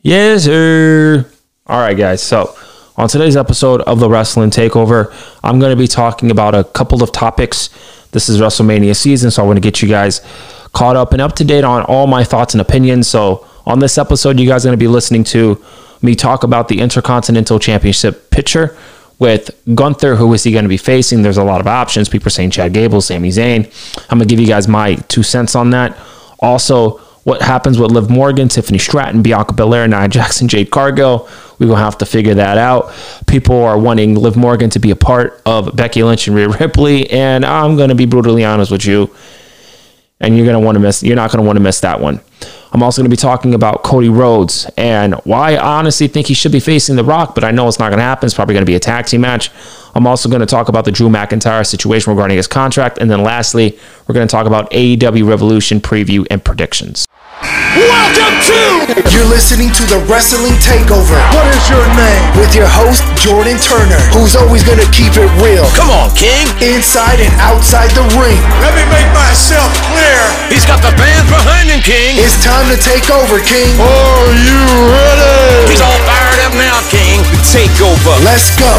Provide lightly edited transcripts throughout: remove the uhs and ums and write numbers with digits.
Yes, sir. All right, guys. So on today's episode of the Wrestling Takeover, I'm going to be talking about a couple of topics. This is WrestleMania season, so I want to get you guys caught up and up to date on all my thoughts and opinions. So on this episode, you guys are going to be listening to me talk about the Intercontinental Championship picture with Gunther. Who is he going to be facing? There's a lot of options. People are saying Chad Gable, Sami Zayn. I'm going to give you guys my 2 cents on that. Also, what happens with Liv Morgan, Tiffany Stratton, Bianca Belair, Nia Jackson, Jade Cargill. We're going to have to figure that out. People are wanting Liv Morgan to be a part of Becky Lynch and Rhea Ripley, and I'm going to be brutally honest with you, and you're not going to want to miss that one. I'm also going to be talking about Cody Rhodes and why I honestly think he should be facing The Rock, but I know it's not going to happen. It's probably going to be a tag team match. I'm also going to talk about the Drew McIntyre situation regarding his contract. And then lastly, we're going to talk about AEW Revolution preview and predictions. Welcome to... You're listening to the Wrestling Takeover. What is your name? With your host, Jordan Turner, who's always going to keep it real. Come on, King. Inside and outside the ring. Let me make myself clear. He's got the fans behind him, King. It's time to take over, King. Are you ready? He's all fired up now, King. Take over. Let's go.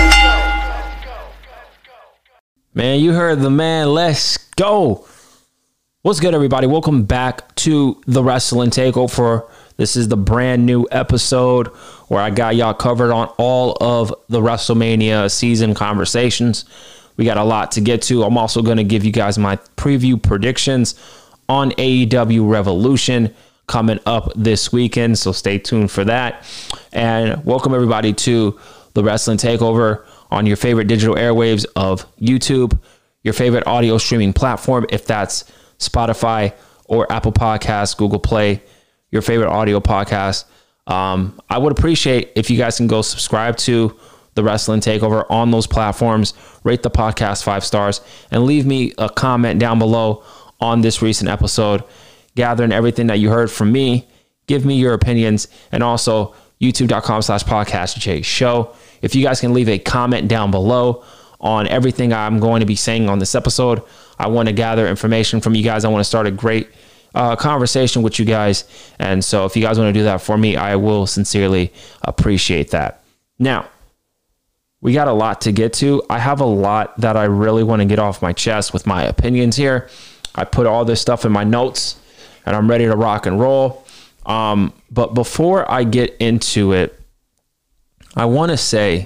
Man, you heard the man. Let's go. What's good, everybody? Welcome back to the Wrestling Takeover. This is the brand new episode where I got y'all covered on all of the WrestleMania season conversations. We got a lot to get to. I'm also going to give you guys my preview predictions on AEW Revolution coming up this weekend, so stay tuned for that. And welcome, everybody, to the Wrestling Takeover on your favorite digital airwaves of YouTube, your favorite audio streaming platform, if that's Spotify or Apple Podcasts, Google Play, your favorite audio podcast. I would appreciate if you guys can go subscribe to the Wrestling Takeover on those platforms, rate the podcast 5 stars, and leave me a comment down below on this recent episode, gathering everything that you heard from me. Give me your opinions, and also youtube.com/podcastjshow. If you guys can leave a comment down below on everything I'm going to be saying on this episode, I want to gather information from you guys. I want to start a great conversation with you guys. And so if you guys want to do that for me, I will sincerely appreciate that. Now, we got a lot to get to. I have a lot that I really want to get off my chest with my opinions here. I put all this stuff in my notes and I'm ready to rock and roll. But before I get into it, I want to say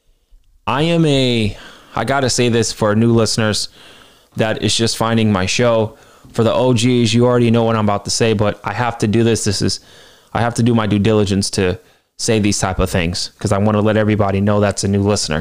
I got to say this for new listeners that is just finding my show. For the OGs, you already know what I'm about to say, but I have to do this. I have to do my due diligence to say these type of things because I want to let everybody know that's a new listener.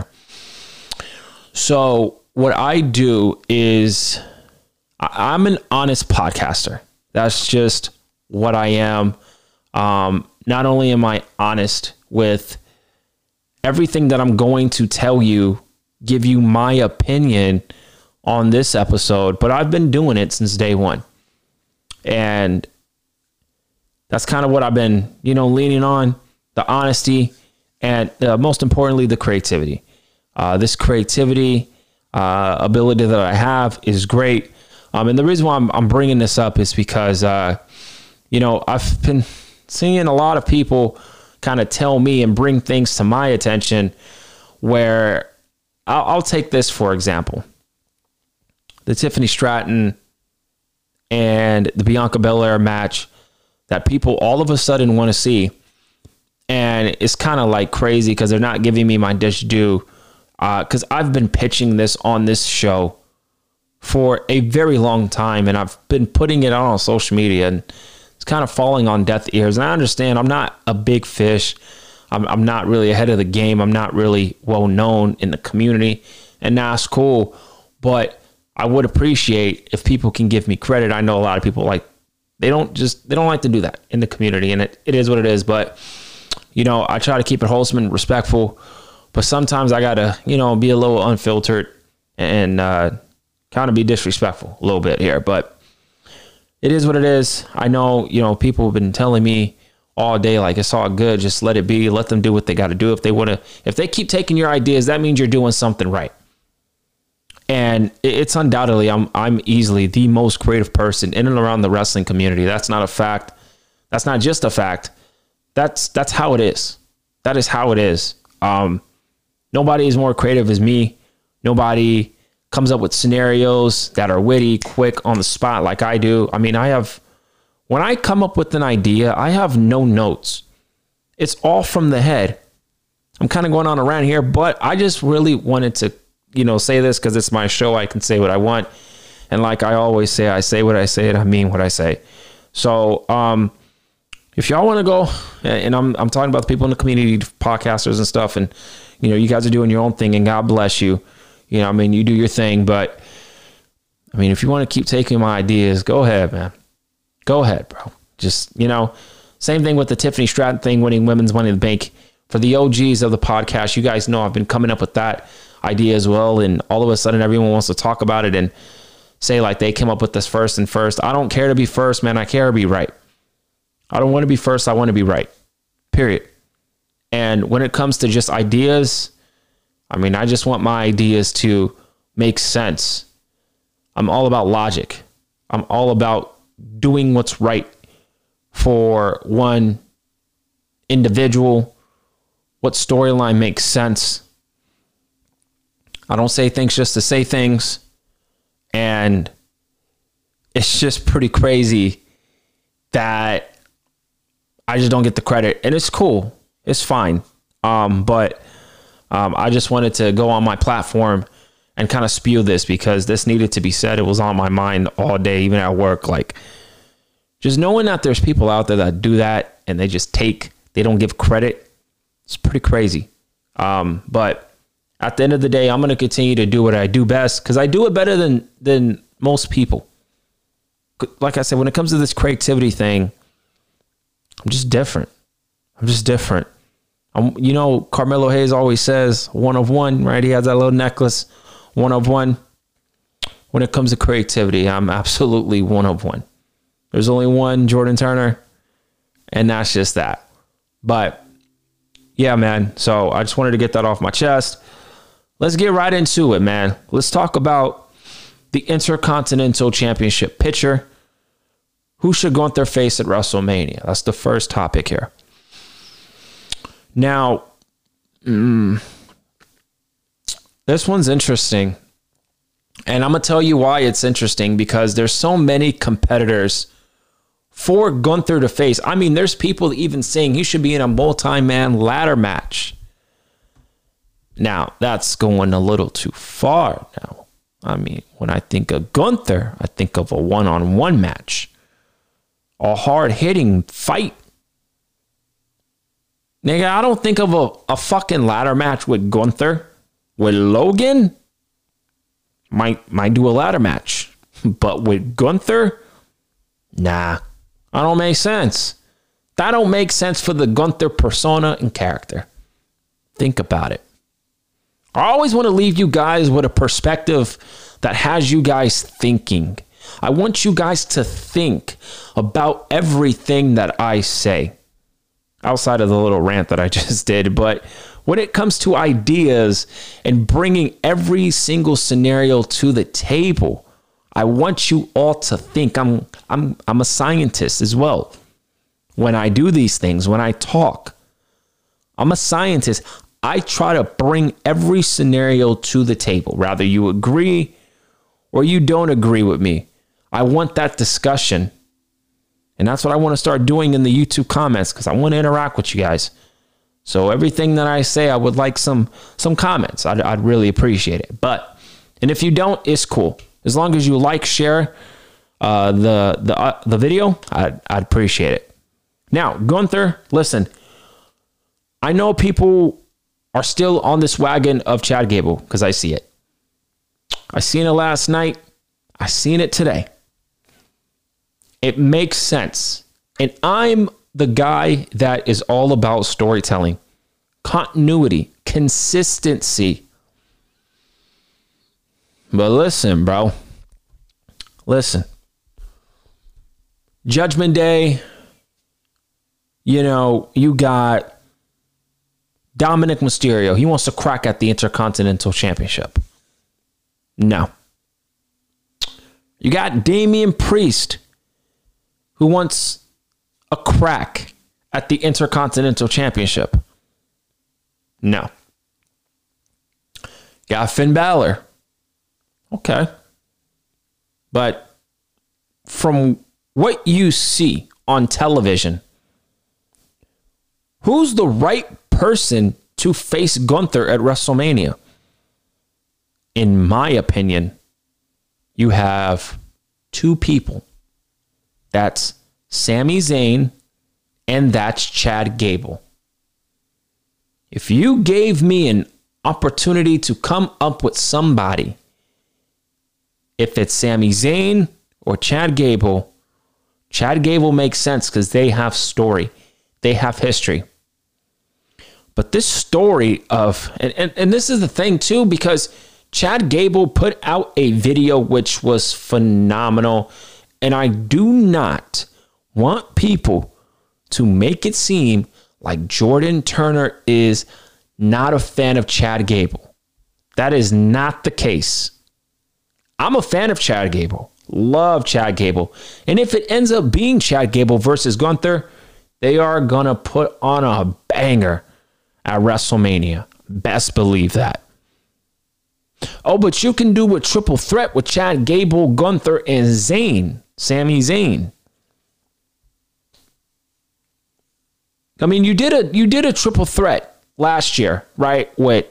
So what I do is I'm an honest podcaster. That's just what I am. Not only am I honest with everything that I'm going to tell you, give you my opinion on this episode, but I've been doing it since day one. And that's kind of what I've been, leaning on, the honesty and most importantly, the creativity. This creativity ability that I have is great. And the reason why I'm bringing this up is because, I've been seeing a lot of people kind of tell me and bring things to my attention where I'll take this, for example, the Tiffany Stratton and the Bianca Belair match that people all of a sudden want to see. And it's kind of like crazy because they're not giving me my dish due. Because I've been pitching this on this show for a very long time. And I've been putting it on social media. And it's kind of falling on deaf ears. And I understand I'm not a big fish. I'm not really ahead of the game. I'm not really well known in the community. And that's cool. But I would appreciate if people can give me credit. I know a lot of people they don't like to do that in the community, and it is what it is. But, I try to keep it wholesome and respectful, but sometimes I gotta, be a little unfiltered and kind of be disrespectful a little bit here, but it is what it is. I know, people have been telling me all day, it's all good. Just let it be. Let them do what they got to do. If they keep taking your ideas, that means you're doing something right. And it's undoubtedly, I'm easily the most creative person in and around the wrestling community. That's not a fact. That's not just a fact. that's how it is. That is how it is. Nobody is more creative as me. Nobody comes up with scenarios that are witty, quick, on the spot like I do. I mean, when I come up with an idea, I have no notes. It's all from the head. I'm kind of going on a rant here, but I just really wanted to, say this because it's my show. I can say what I want. And like I always say, I say what I say and I mean what I say. So if y'all want to go, and I'm talking about the people in the community, podcasters and stuff, and, you guys are doing your own thing and God bless you. You do your thing. But, if you want to keep taking my ideas, go ahead, man. Go ahead, bro. Just, same thing with the Tiffany Stratton thing, winning Women's Money in the Bank. For the OGs of the podcast, you guys know I've been coming up with that idea as well. And all of a sudden, everyone wants to talk about it and say like they came up with this first. I don't care to be first, man. I care to be right. I don't want to be first. I want to be right. Period. And when it comes to just ideas, I just want my ideas to make sense. I'm all about logic. I'm all about doing what's right for one individual. What storyline makes sense? I don't say things just to say things. And it's just pretty crazy that I just don't get the credit. And it's cool. It's fine. But I just wanted to go on my platform and kind of spew this because this needed to be said. It was on my mind all day, even at work. Like, just knowing that there's people out there that do that and they don't give credit. It's pretty crazy. But at the end of the day, I'm going to continue to do what I do best because I do it better than most people. Like I said, when it comes to this creativity thing, I'm just different. Carmelo Hayes always says one of one, right? He has that little necklace, one of one. When it comes to creativity, I'm absolutely one of one. There's only one Jordan Turner, and that's just that. But yeah, man. So I just wanted to get that off my chest. Let's get right into it, man. Let's talk about the Intercontinental Championship picture. Who should Gunther face at WrestleMania? That's the first topic here. Now, this one's interesting. And I'm going to tell you why it's interesting, because there's so many competitors for Gunther to face. There's people even saying he should be in a multi-man ladder match. Now, that's going a little too far now. When I think of Gunther, I think of a one-on-one match. A hard-hitting fight. Nigga, I don't think of a fucking ladder match with Gunther. With Logan, might do a ladder match. But with Gunther, nah. That don't make sense. That don't make sense for the Gunther persona and character. Think about it. I always want to leave you guys with a perspective that has you guys thinking. I want you guys to think about everything that I say. Outside of the little rant that I just did. But when it comes to ideas and bringing every single scenario to the table, I want you all to think. I'm a scientist as well. When I do these things, when I talk, I'm a scientist. I try to bring every scenario to the table. Rather you agree or you don't agree with me. I want that discussion. And that's what I want to start doing in the YouTube comments, because I want to interact with you guys. So everything that I say, I would like some comments. I'd really appreciate it. And if you don't, it's cool. As long as you like, share the video, I'd appreciate it. Now, Gunther, listen, I know people are still on this wagon of Chad Gable because I see it. I seen it last night. I seen it today. It makes sense. And I'm the guy that is all about storytelling, continuity, consistency. But listen, bro. Listen. Judgment Day, you got Dominic Mysterio. He wants to crack at the Intercontinental Championship. No. You got Damian Priest, who wants a crack at the Intercontinental Championship? No. Got Finn Balor. Okay. But from what you see on television, who's the right person to face Gunther at WrestleMania? In my opinion, you have two people. That's Sami Zayn and that's Chad Gable. If you gave me an opportunity to come up with somebody, if it's Sami Zayn or Chad Gable makes sense because they have story. They have history. But this story of, and this is the thing too, because Chad Gable put out a video which was phenomenal. And I do not want people to make it seem like Jordan Turner is not a fan of Chad Gable. That is not the case. I'm a fan of Chad Gable. Love Chad Gable. And if it ends up being Chad Gable versus Gunther, they are going to put on a banger at WrestleMania. Best believe that. Oh, but you can do a triple threat with Chad Gable, Gunther, and Zayn. Sami Zayn. I mean, you did a triple threat last year, right? With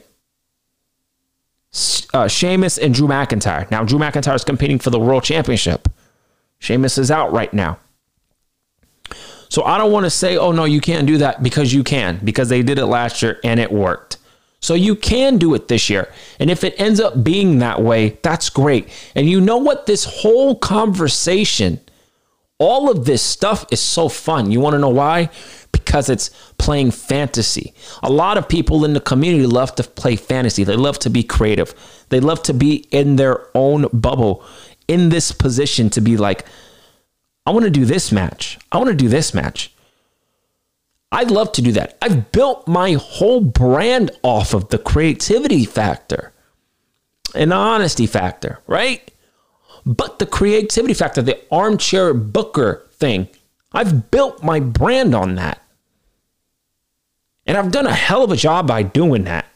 Sheamus and Drew McIntyre. Now, Drew McIntyre is competing for the World Championship. Sheamus is out right now. So I don't want to say, oh, no, you can't do that, because you can, because they did it last year and it worked. So you can do it this year. And if it ends up being that way, that's great. And you know what? This whole conversation, all of this stuff is so fun. You want to know why? Because it's playing fantasy. A lot of people in the community love to play fantasy. They love to be creative. They love to be in their own bubble, in this position to be like, I want to do this match. I want to do this match. I'd love to do that. I've built my whole brand off of the creativity factor and the honesty factor, right? But the creativity factor, the armchair booker thing, I've built my brand on that. And I've done a hell of a job by doing that.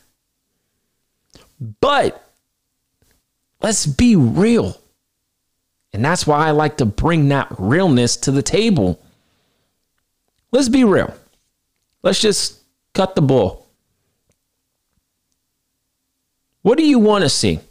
But let's be real. And that's why I like to bring that realness to the table. Let's be real. Let's just cut the bull. What do you want to see?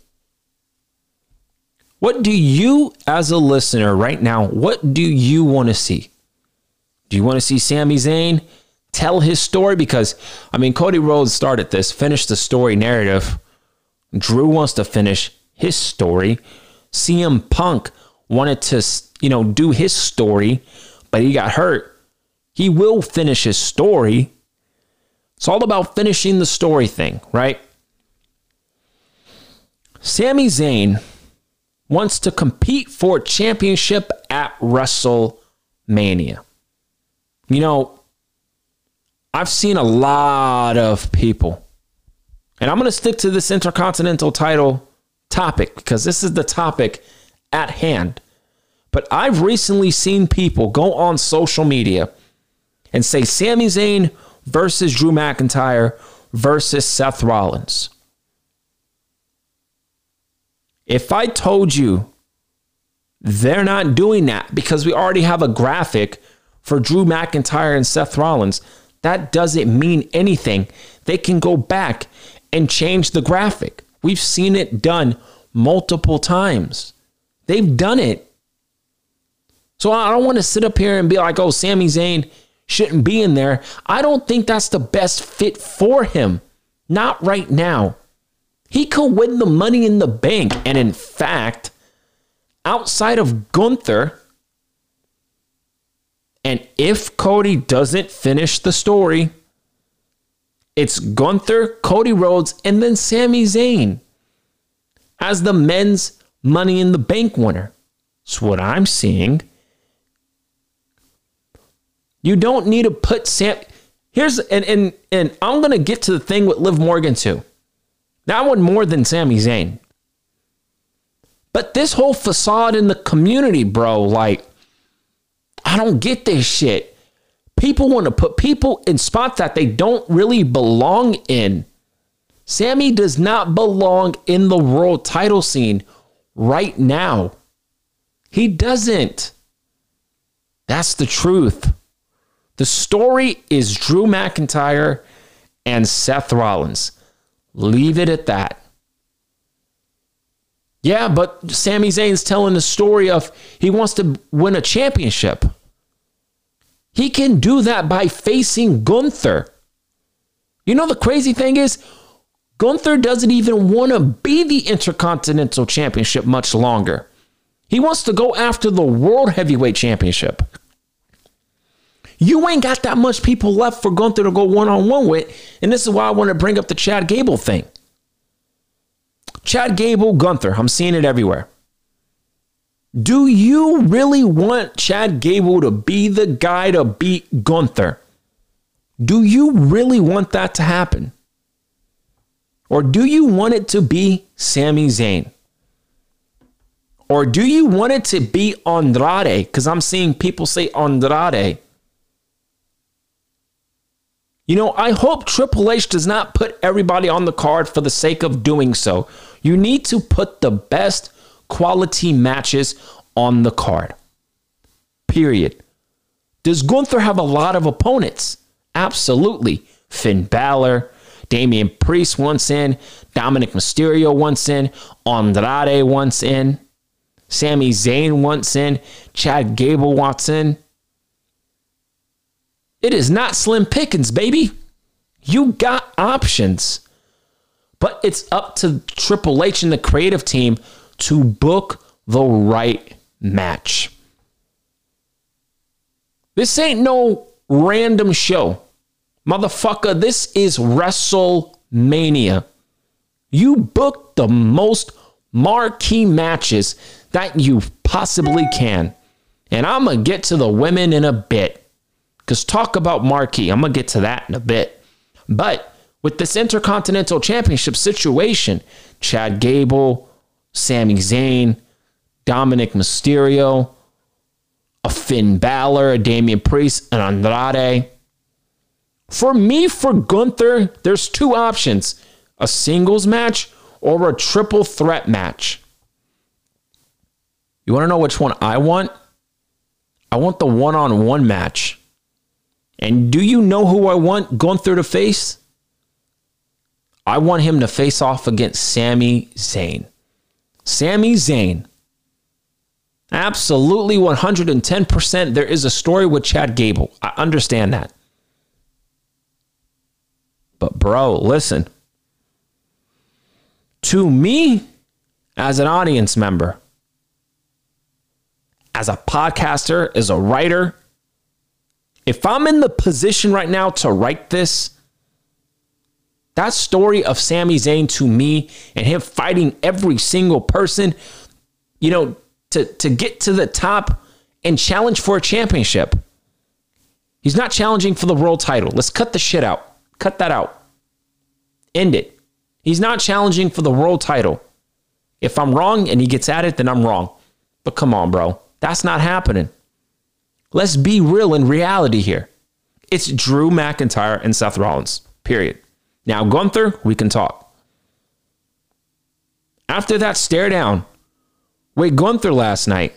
What do you, as a listener right now, what do you want to see? Do you want to see Sami Zayn tell his story? Because, I mean, Cody Rhodes started this, finished the story narrative. Drew wants to finish his story. CM Punk wanted to, do his story, but he got hurt. He will finish his story. It's all about finishing the story thing, right? Sami Zayn wants to compete for a championship at WrestleMania. I've seen a lot of people, and I'm going to stick to this Intercontinental title topic because this is the topic at hand. But I've recently seen people go on social media and say Sami Zayn versus Drew McIntyre versus Seth Rollins. If I told you they're not doing that because we already have a graphic for Drew McIntyre and Seth Rollins, that doesn't mean anything. They can go back and change the graphic. We've seen it done multiple times. They've done it. So I don't want to sit up here and be like, oh, Sami Zayn shouldn't be in there. I don't think that's the best fit for him. Not right now. He could win the Money in the Bank. And in fact, outside of Gunther, and if Cody doesn't finish the story, it's Gunther, Cody Rhodes, and then Sami Zayn as the men's Money in the Bank winner. That's what I'm seeing. You don't need to put here's and I'm gonna get to the thing with Liv Morgan too. That one more than Sami Zayn. But this whole facade in the community, bro, like, I don't get this shit. People want to put people in spots that they don't really belong in. Sammy does not belong in the world title scene right now. He doesn't. That's the truth. The story is Drew McIntyre and Seth Rollins. Leave it at that. Yeah, but Sami Zayn's telling the story of he wants to win a championship. He can do that by facing Gunther. You know the crazy thing is, Gunther doesn't even want to be the Intercontinental Championship much longer. He wants to go after the World Heavyweight Championship. You ain't got that much people left for Gunther to go one-on-one with, and this is why I want to bring up the Chad Gable thing. Chad Gable, Gunther, I'm seeing it everywhere. Do you really want Chad Gable to be the guy to beat Gunther? Do you really want that to happen? Or do you want it to be Sami Zayn? Or do you want it to be Andrade? Because I'm seeing people say Andrade. You know, I hope Triple H does not put everybody on the card for the sake of doing so. You need to put the best quality matches on the card. Period. Does Gunther have a lot of opponents? Absolutely. Finn Balor, Damian Priest once in, Dominic Mysterio once in, Andrade once in, Sami Zayn once in, Chad Gable once in. It is not slim pickings, baby. You got options. But it's up to Triple H and the creative team to book the right match. This ain't no random show. Motherfucker, this is WrestleMania. You book the most marquee matches that you possibly can. And I'm going to get to the women in a bit. Because talk about marquee, I'm going to get to that in a bit. But with this Intercontinental Championship situation, Chad Gable, Sami Zayn, Dominic Mysterio, a Finn Balor, a Damian Priest, and Andrade. For me, for Gunther, there's two options. A singles match or a triple threat match. You want to know which one I want? I want the one-on-one match. And do you know who I want Gunther to face? I want him to face off against Sami Zayn. Sami Zayn. Absolutely 110%. There is a story with Chad Gable. I understand that. But bro, listen. To me, as an audience member, as a podcaster, as a writer, if I'm in the position right now to write this, that story of Sami Zayn to me and him fighting every single person, you know, to get to the top and challenge for a championship. He's not challenging for the world title. Let's cut the shit out. Cut that out. End it. He's not challenging for the world title. If I'm wrong and he gets at it, then I'm wrong. But come on, bro. That's not happening. Let's be real in reality here. It's Drew McIntyre and Seth Rollins. Period. Now, Gunther, we can talk. After that stare down with Gunther last night,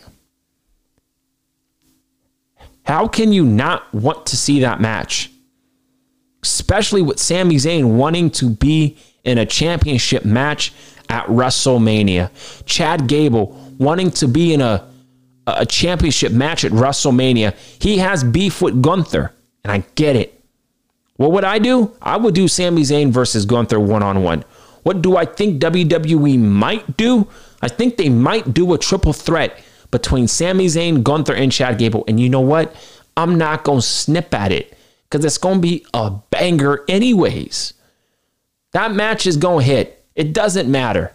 how can you not want to see that match? Especially with Sami Zayn wanting to be in a championship match at WrestleMania. Chad Gable wanting to be in a championship match at WrestleMania. He has beef with Gunther, and I get it. What would I do? I would do Sami Zayn versus Gunther one-on-one. What do I think WWE might do? I think they might do a triple threat between Sami Zayn, Gunther, and Chad Gable. And you know what? I'm not going to snip at it because it's going to be a banger anyways. That match is going to hit. It doesn't matter.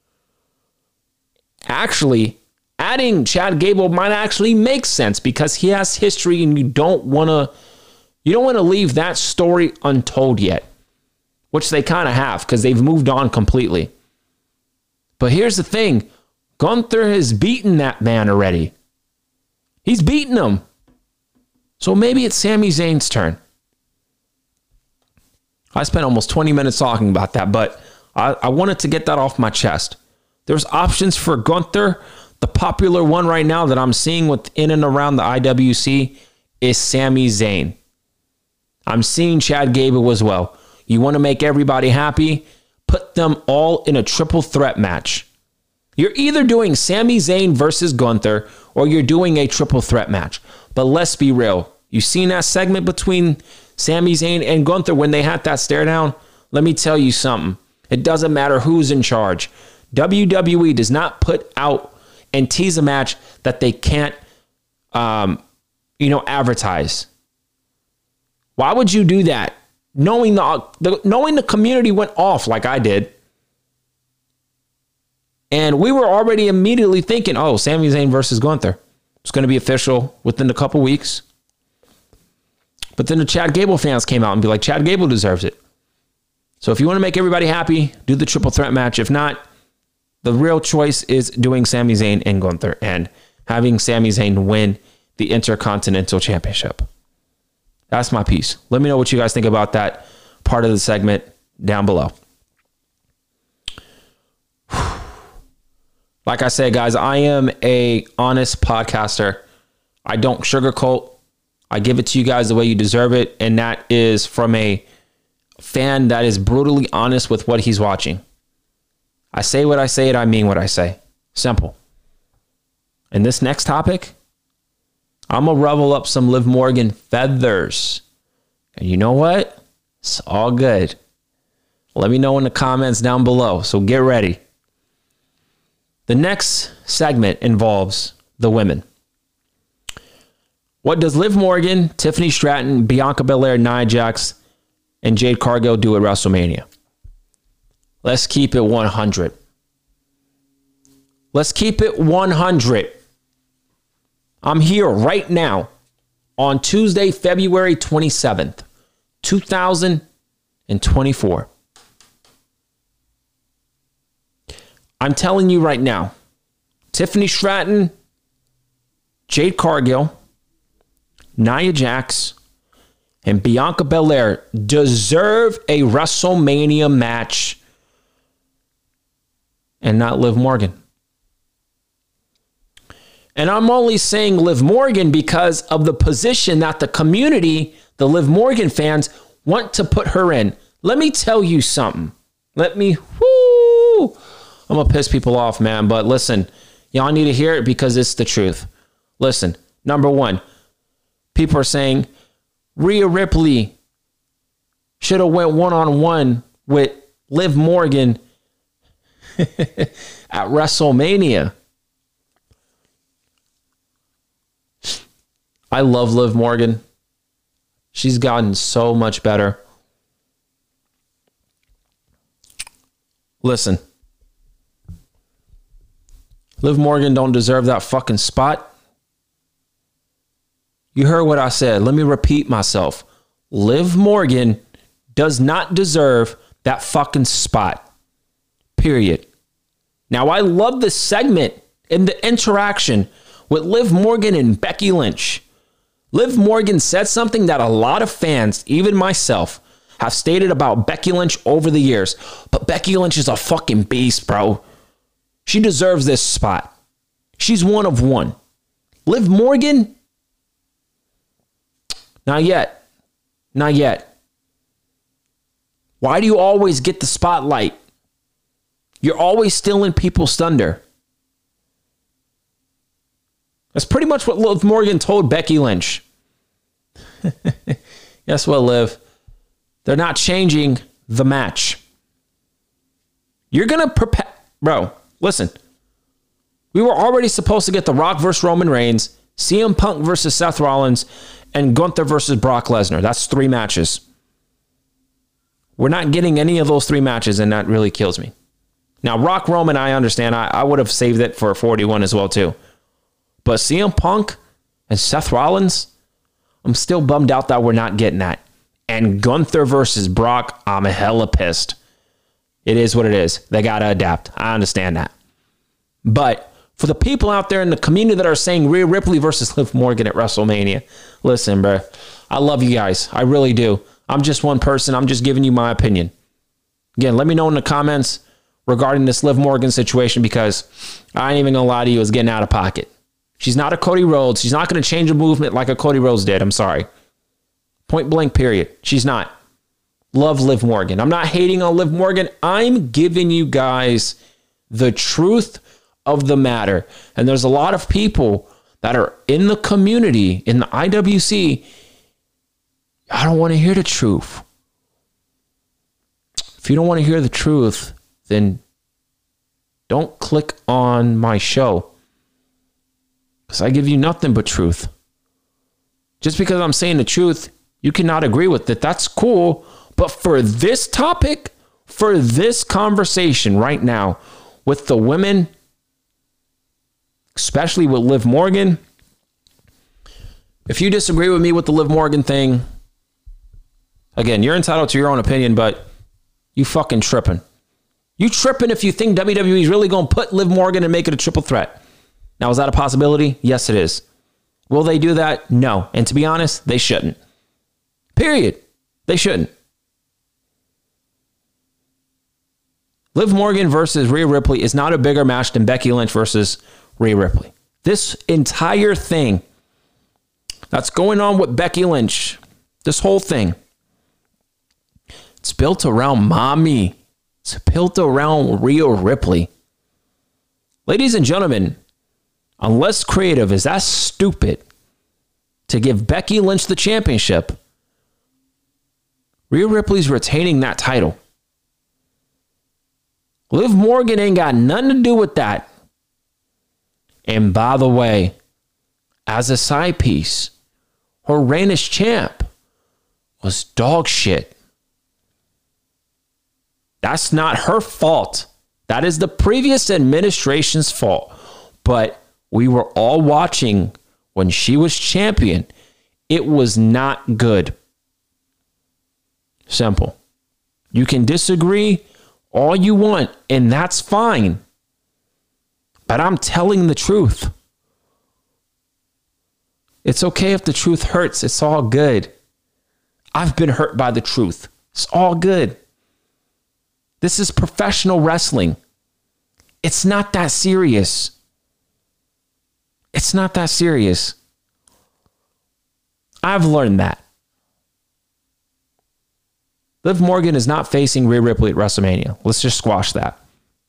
Actually, adding Chad Gable might actually make sense because he has history and you don't want to leave that story untold yet, which they kind of have because they've moved on completely. But here's the thing. Gunther has beaten that man already. He's beaten him. So maybe it's Sami Zayn's turn. I spent almost 20 minutes talking about that, but I wanted to get that off my chest. There's options for Gunther. The popular one right now that I'm seeing within and around the IWC is Sami Zayn. I'm seeing Chad Gable as well. You want to make everybody happy? Put them all in a triple threat match. You're either doing Sami Zayn versus Gunther or you're doing a triple threat match. But let's be real. You seen that segment between Sami Zayn and Gunther when they had that stare down? Let me tell you something. It doesn't matter who's in charge. WWE does not put out and tease a match that they can't, advertise. Why would you do that? Knowing the community went off like I did. And we were already immediately thinking, oh, Sami Zayn versus Gunther. It's going to be official within a couple weeks. But then the Chad Gable fans came out and be like, Chad Gable deserves it. So if you want to make everybody happy, do the triple threat match. If not, the real choice is doing Sami Zayn and Gunther and having Sami Zayn win the Intercontinental Championship. That's my piece. Let me know what you guys think about that part of the segment down below. Like I said, guys, I am a honest podcaster. I don't sugarcoat. I give it to you guys the way you deserve it. And that is from a fan that is brutally honest with what he's watching. I say what I say and I mean what I say. Simple. And this next topic, I'm going to ruffle up some Liv Morgan feathers. And you know what? It's all good. Let me know in the comments down below. So get ready. The next segment involves the women. What does Liv Morgan, Tiffany Stratton, Bianca Belair, Nia Jax, and Jade Cargill do at WrestleMania? Let's keep it 100. Let's keep it 100. I'm here right now on Tuesday, February 27th, 2024. I'm telling you right now, Tiffany Stratton, Jade Cargill, Nia Jax, and Bianca Belair deserve a WrestleMania match and not Liv Morgan. And I'm only saying Liv Morgan because of the position that the community, the Liv Morgan fans, want to put her in. Let me tell you something. I'm going to piss people off, man. But listen, y'all need to hear it because it's the truth. Listen, number one, people are saying Rhea Ripley should have went one-on-one with Liv Morgan at WrestleMania. I love Liv Morgan. She's gotten so much better. Listen. Liv Morgan don't deserve that fucking spot. You heard what I said. Let me repeat myself. Liv Morgan does not deserve that fucking spot. Period. Now, I love the segment and the interaction with Liv Morgan and Becky Lynch. Liv Morgan said something that a lot of fans, even myself, have stated about Becky Lynch over the years. But Becky Lynch is a fucking beast, bro. She deserves this spot. She's one of one. Liv Morgan? Not yet. Not yet. Why do you always get the spotlight? You're always stealing people's thunder. That's pretty much what Liv Morgan told Becky Lynch. Guess what, Liv? They're not changing the match. You're going to prepare. Bro, listen. We were already supposed to get The Rock versus Roman Reigns, CM Punk versus Seth Rollins, and Gunther versus Brock Lesnar. That's 3 matches. We're not getting any of those 3 matches, and that really kills me. Now, Rock Roman, I understand. I would have saved it for 41 as well, too. But CM Punk and Seth Rollins, I'm still bummed out that we're not getting that. And Gunther versus Brock, I'm hella pissed. It is what it is. They got to adapt. I understand that. But For the people out there in the community that are saying Rhea Ripley versus Liv Morgan at WrestleMania, listen, bro, I love you guys. I really do. I'm just one person. I'm just giving you my opinion. Again, let me know in the comments regarding this Liv Morgan situation, because I ain't even gonna lie to you, it's getting out of pocket. She's not a Cody Rhodes. She's not going to change a movement like a Cody Rhodes did. I'm sorry. Point blank, period. She's not. Love Liv Morgan. I'm not hating on Liv Morgan. I'm giving you guys the truth of the matter. And there's a lot of people that are in the community, in the IWC. I don't want to hear the truth. If you don't want to hear the truth, then don't click on my show, because I give you nothing but truth. Just because I'm saying the truth, you cannot agree with it. That's cool. But for this topic, for this conversation right now with the women, especially with Liv Morgan, if you disagree with me with the Liv Morgan thing, again, you're entitled to your own opinion, but you fucking tripping. You tripping if you think WWE is really going to put Liv Morgan and make it a triple threat. Now, is that a possibility? Yes, it is. Will they do that? No. And to be honest, they shouldn't. Period. They shouldn't. Liv Morgan versus Rhea Ripley is not a bigger match than Becky Lynch versus Rhea Ripley. This entire thing that's going on with Becky Lynch, this whole thing, it's built around mommy. It's built around Rhea Ripley. Ladies and gentlemen, unless creative is that stupid to give Becky Lynch the championship, Rhea Ripley's retaining that title. Liv Morgan ain't got nothing to do with that. And by the way, as a side piece, her reign as champ was dog shit. That's not her fault. That is the previous administration's fault. But we were all watching when she was champion. It was not good. Simple. You can disagree all you want, and that's fine. But I'm telling the truth. It's okay if the truth hurts. It's all good. I've been hurt by the truth. It's all good. This is professional wrestling. It's not that serious. It's not that serious. I've learned that. Liv Morgan is not facing Rhea Ripley at WrestleMania. Let's just squash that.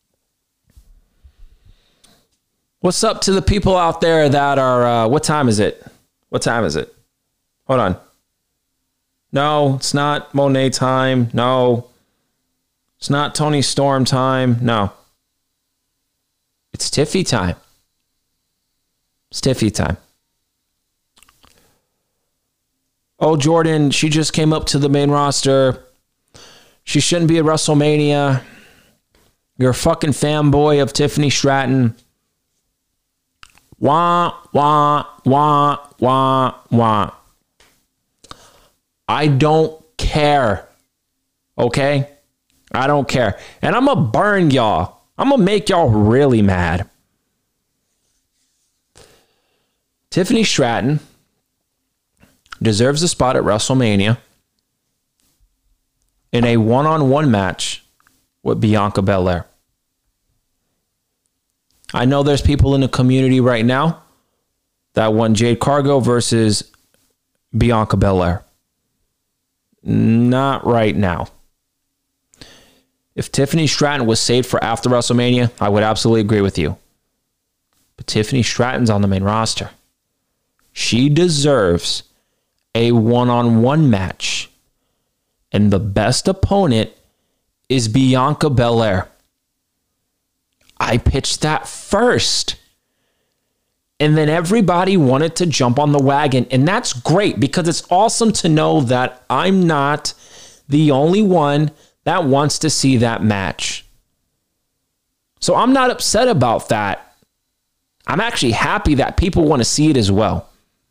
What's up to the people out there that are, what time is it? What time is it? Hold on. No, it's not Monet time. No. It's not Tony Storm time. No. It's Tiffy time. It's Tiffy time. Oh, Jordan, she just came up to the main roster. She shouldn't be at WrestleMania. You're a fucking fanboy of Tiffany Stratton. Wah, wah, wah, wah, wah. I don't care. Okay? I don't care. And I'm going to burn y'all. I'm going to make y'all really mad. Tiffany Stratton deserves a spot at WrestleMania in a one-on-one match with Bianca Belair. I know there's people in the community right now that want Jade Cargill versus Bianca Belair. Not right now. If Tiffany Stratton was saved for after WrestleMania, I would absolutely agree with you. But Tiffany Stratton's on the main roster. She deserves a one-on-one match. And the best opponent is Bianca Belair. I pitched that first. And then everybody wanted to jump on the wagon. And that's great because it's awesome to know that I'm not the only one that wants to see that match. So I'm not upset about that. I'm actually happy that people want to see it as well.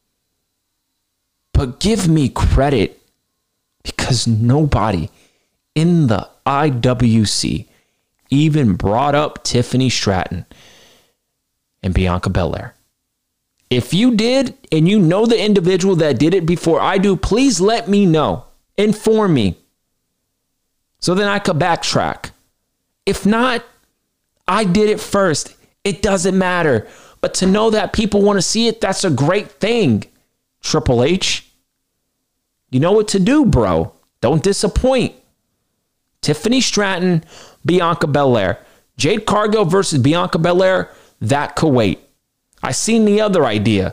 But give me credit because nobody in the IWC even brought up Tiffany Stratton. and Bianca Belair. If you did, and you know the individual that did it before I do, please let me know. Inform me. So then I could backtrack. If not, I did it first. It doesn't matter. But to know that people want to see it, that's a great thing. Triple H, you know what to do, bro. Don't disappoint. Tiffany Stratton, Bianca Belair. Jade Cargill versus Bianca Belair, that could wait. I seen the other idea.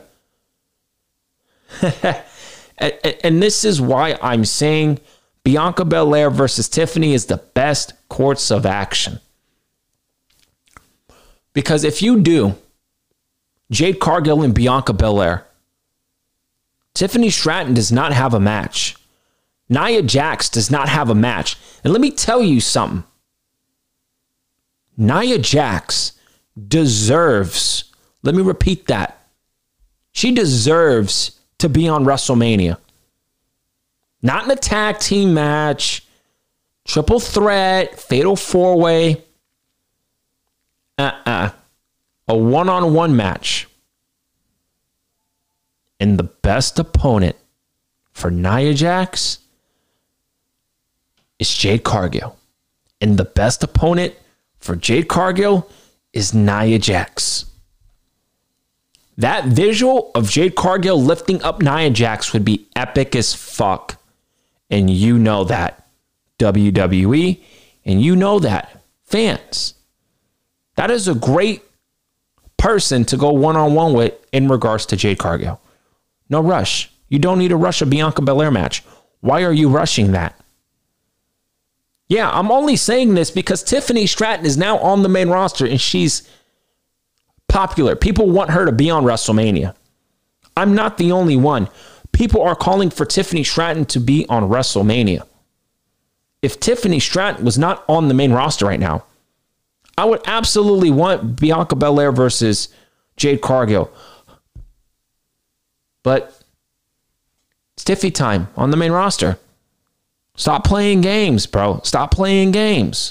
And this is why I'm saying Bianca Belair versus Tiffany is the best course of action. Because if you do Jade Cargill and Bianca Belair, Tiffany Stratton does not have a match. Nia Jax does not have a match. And let me tell you something. Nia Jax deserves, let me repeat that. She deserves to be on WrestleMania. Not in a tag team match, triple threat, fatal four-way. A one-on-one match. And the best opponent for Nia Jax is Jade Cargill. And the best opponent for Jade Cargill is Nia Jax. That visual of Jade Cargill lifting up Nia Jax would be epic as fuck. And you know that, WWE, and you know that, fans. That is a great person to go one-on-one with in regards to Jade Cargill. No rush. You don't need to rush a Bianca Belair match. Why are you rushing that? Yeah, I'm only saying this because Tiffany Stratton is now on the main roster and she's popular. People want her to be on WrestleMania. I'm not the only one. People are calling for Tiffany Stratton to be on WrestleMania. If Tiffany Stratton was not on the main roster right now, I would absolutely want Bianca Belair versus Jade Cargill. But it's Tiffy time on the main roster. Stop playing games, bro. Stop playing games.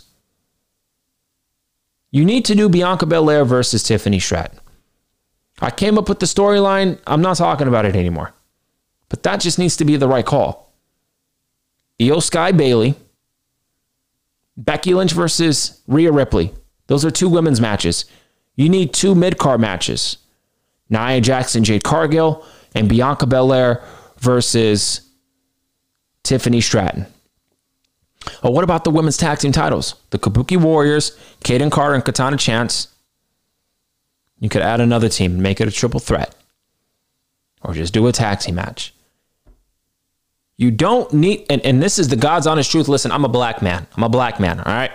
You need to do Bianca Belair versus Tiffany Stratton. I came up with the storyline. I'm not talking about it anymore. But that just needs to be the right call. Io Sky Bailey. Becky Lynch versus Rhea Ripley. Those are two women's matches. You need two mid-card matches. Nia Jax and Jade Cargill and Bianca Belair versus Tiffany Stratton. Oh, what about the women's tag team titles? The Kabuki Warriors, Kaden Carter and Katana Chance. You could add another team and make it a triple threat. Or just do a tag team match. You don't need, and this is the God's honest truth. Listen, I'm a black man. All right?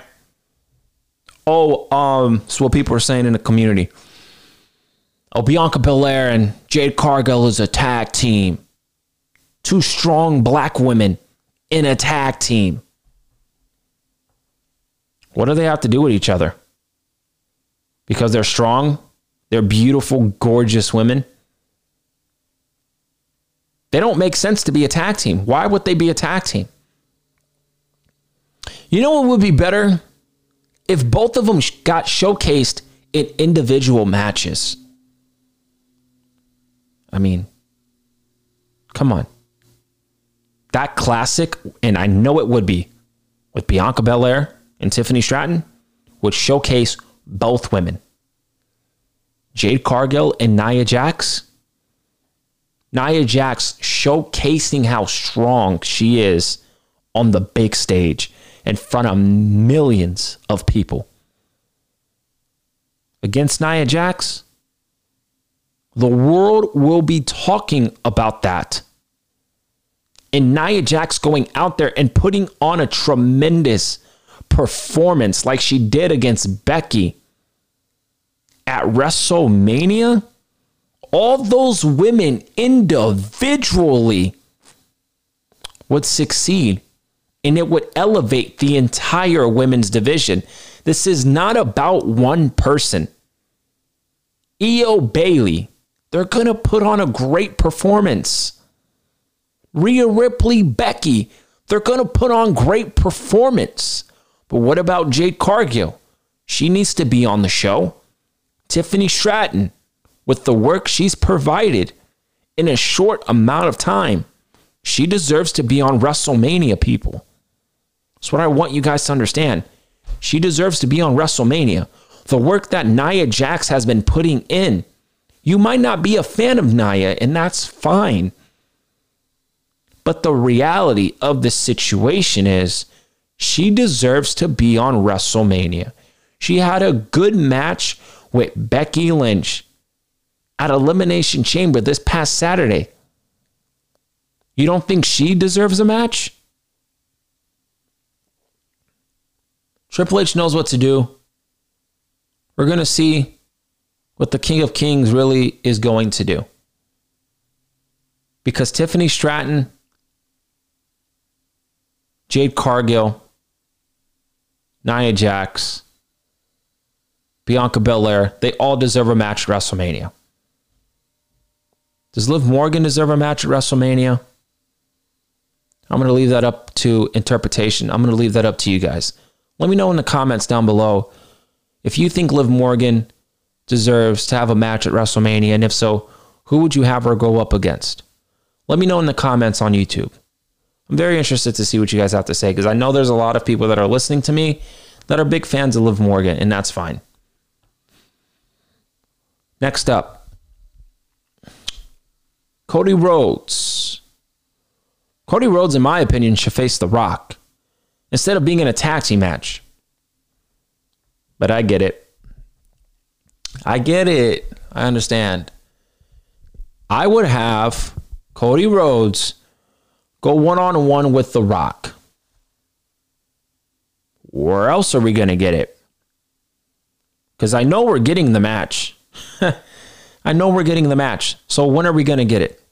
It's what people are saying in the community. Oh, Bianca Belair and Jade Cargill is a tag team. Two strong black women in a tag team. What do they have to do with each other? Because they're strong? They're beautiful, gorgeous women? They don't make sense to be a tag team. Why would they be a tag team? You know what would be better? If both of them got showcased in individual matches. I mean, come on. That classic, and I know it would be, with Bianca Belair and Tiffany Stratton, would showcase both women. Jade Cargill and Nia Jax. Nia Jax showcasing how strong she is on the big stage in front of millions of people. Against Nia Jax, the world will be talking about that. And Nia Jax going out there and putting on a tremendous performance like she did against Becky at WrestleMania. All those women individually would succeed, and it would elevate the entire women's division. This is not about one person. Io Bailey, they're going to put on a great performance. Rhea Ripley, Becky, they're going to put on great performance. But what about Jade Cargill? She needs to be on the show. Tiffany Stratton, with the work she's provided in a short amount of time, she deserves to be on WrestleMania, people. That's what I want you guys to understand. She deserves to be on WrestleMania. The work that Nia Jax has been putting in. You might not be a fan of Nia, and that's fine. But the reality of the situation is she deserves to be on WrestleMania. She had a good match with Becky Lynch at Elimination Chamber this past Saturday. You don't think she deserves a match? Triple H knows what to do. We're going to see what the King of Kings really is going to do. Because Tiffany Stratton, Jade Cargill, Nia Jax, Bianca Belair, they all deserve a match at WrestleMania. Does Liv Morgan deserve a match at WrestleMania? I'm going to leave that up to interpretation. I'm going to leave that up to you guys. Let me know in the comments down below if you think Liv Morgan deserves to have a match at WrestleMania, and if so, who would you have her go up against? Let me know in the comments on YouTube. I'm very interested to see what you guys have to say, because I know there's a lot of people that are listening to me that are big fans of Liv Morgan, and that's fine. Next up, Cody Rhodes. Cody Rhodes, in my opinion, should face The Rock instead of being in a tag team match. But I get it. I understand. I would have Cody Rhodes go one-on-one with The Rock. Where else are we going to get it? Because I know we're getting the match. I know we're getting the match. So when are we going to get it?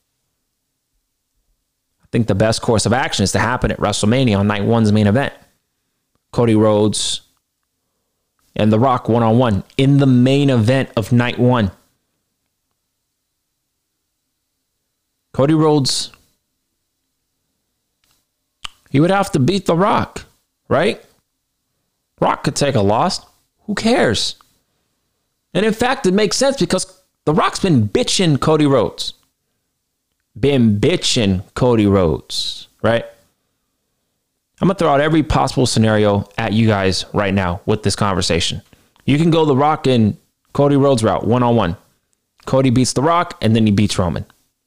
I think the best course of action is to happen at WrestleMania on night one's main event. Cody Rhodes and The Rock one-on-one in the main event of night one. Cody Rhodes, he would have to beat The Rock, right? Rock could take a loss. Who cares? And in fact, it makes sense because The Rock's been bitching Cody Rhodes. Right? I'm going to throw out every possible scenario at you guys right now with this conversation. You can go The Rock and Cody Rhodes route, one-on-one. Cody beats The Rock, and then he beats Roman.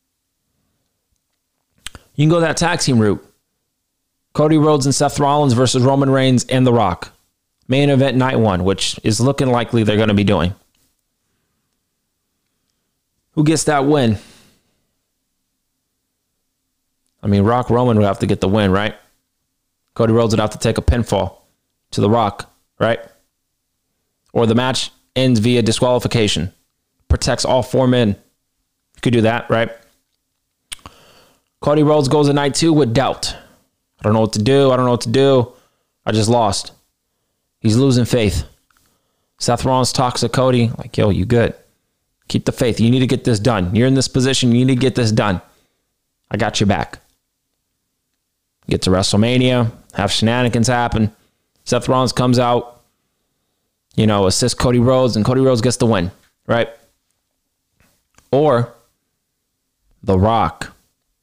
You can go that tag team route. Cody Rhodes and Seth Rollins versus Roman Reigns and The Rock. Main event night one, which is looking likely they're going to be doing. Who gets that win? I mean, Rock Roman would have to get the win, right? Cody Rhodes would have to take a pinfall to The Rock, right? Or the match ends via disqualification. Protects all four men. You could do that, right? Cody Rhodes goes to night two with doubt. I don't know what to do. I just lost. He's losing faith. Seth Rollins talks to Cody like, yo, you good. Keep the faith. You need to get this done. You're in this position. You need to get this done. I got your back. Get to WrestleMania. Have shenanigans happen. Seth Rollins comes out, assists Cody Rhodes, and Cody Rhodes gets the win, right? Or The Rock.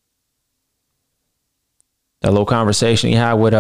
That little conversation he had with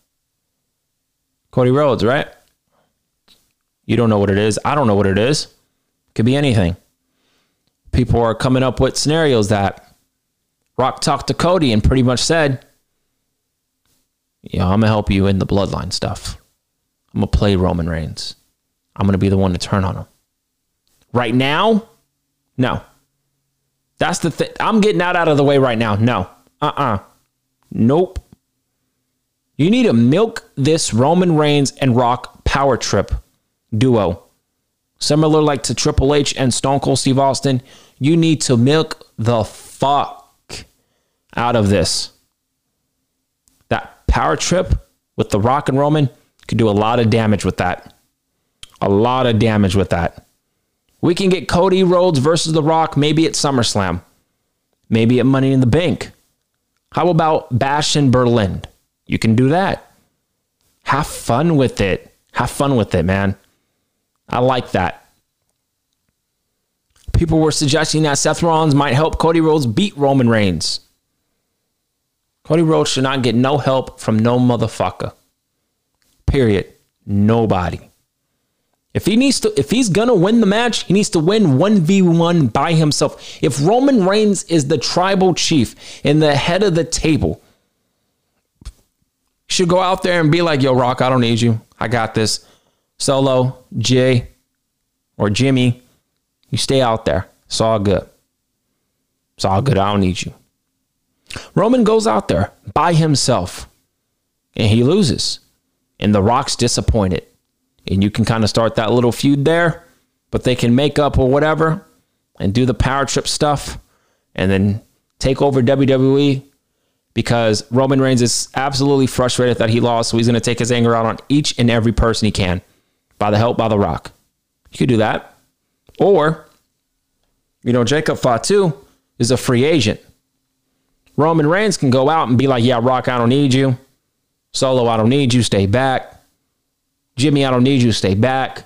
Cody Rhodes, right? You don't know what it is. I don't know what it is. Could be anything. People are coming up with scenarios that Rock talked to Cody and pretty much said, I'm going to help you in the bloodline stuff. I'm going to play Roman Reigns. I'm going to be the one to turn on him. Right now? No. That's the thing. I'm getting out of the way right now. No. Nope. You need to milk this Roman Reigns and Rock power trip duo. Similar like to Triple H and Stone Cold Steve Austin. You need to milk the fuck out of this. That power trip with The Rock and Roman could do a lot of damage with that. We can get Cody Rhodes versus The Rock maybe at SummerSlam. Maybe at Money in the Bank. How about Bash in Berlin? You can do that. Have fun with it. Man. I like that. People were suggesting that Seth Rollins might help Cody Rhodes beat Roman Reigns. Cody Rhodes should not get no help from no motherfucker. Period. Nobody. If he's gonna win the match, he needs to win 1v1 by himself. If Roman Reigns is the tribal chief and the head of the table, he should go out there and be like, yo, Rock, I don't need you. I got this. Solo, Jay, or Jimmy, you stay out there. It's all good. It's all good. I don't need you. Roman goes out there by himself and he loses. And The Rock's disappointed. And you can kind of start that little feud there, but they can make up or whatever and do the power trip stuff and then take over WWE because Roman Reigns is absolutely frustrated that he lost. So he's going to take his anger out on each and every person he can by the help by The Rock. You could do that. Or, Jacob Fatu is a free agent. Roman Reigns can go out and be like, yeah, Rock, I don't need you. Solo, I don't need you. Stay back. Jimmy, I don't need you. Stay back.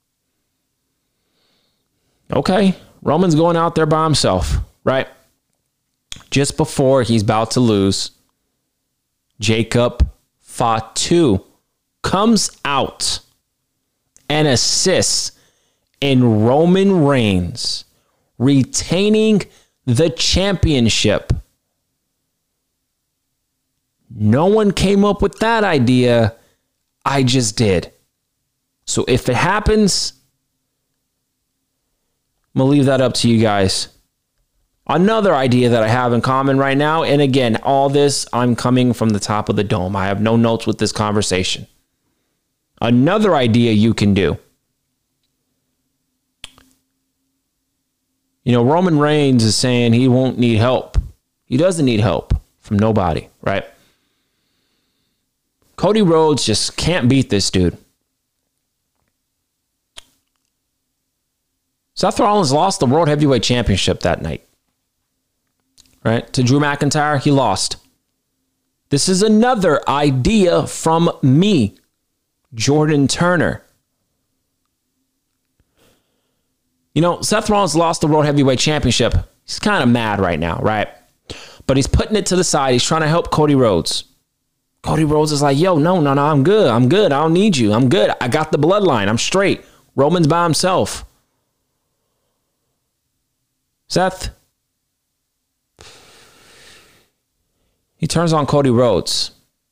Okay. Roman's going out there by himself, right? Just before he's about to lose, Jacob Fatu comes out and assists in Roman Reigns retaining the championship. No one came up with that idea. I just did. So if it happens, I'm going to leave that up to you guys. Another idea that I have in common right now, and again, all this, I'm coming from the top of the dome. I have no notes with this conversation. Another idea you can do. Roman Reigns is saying he won't need help. He doesn't need help from nobody, right? Cody Rhodes just can't beat this dude. Seth Rollins lost the World Heavyweight Championship that night. Right? To Drew McIntyre, he lost. This is another idea from me, Jordan Turner. Seth Rollins lost the World Heavyweight Championship. He's kind of mad right now, right? But he's putting it to the side. He's trying to help Cody Rhodes. Cody Rhodes is like, yo, no, I'm good. I don't need you. I'm good. I got the bloodline. I'm straight. Roman's by himself. Seth, he turns on Cody Rhodes.